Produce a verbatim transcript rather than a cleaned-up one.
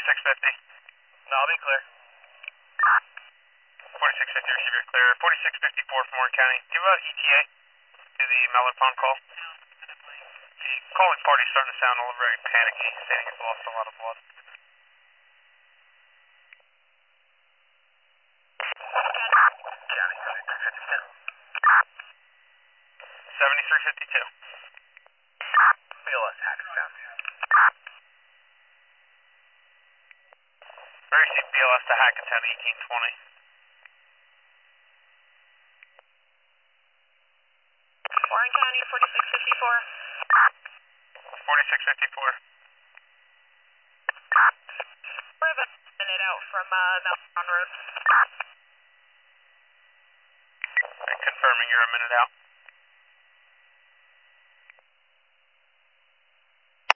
forty-six fifty. No, I'll be clear. forty-six fifty, receive your clear. forty-six fifty-four from Warren County. Do uh, E T A to the Mallard Pond call. The calling party's starting to sound a little very panicky, saying it's lost a lot of blood. County, seventy-three fifty-two. seventy-three fifty-two. B L S Hackettstown. I received B L S to Hackettstown, eighteen twenty. Warren County, forty-six fifty-four. forty-six fifty-four. We're about a minute out from uh, Mount Road. Confirming you're a minute out.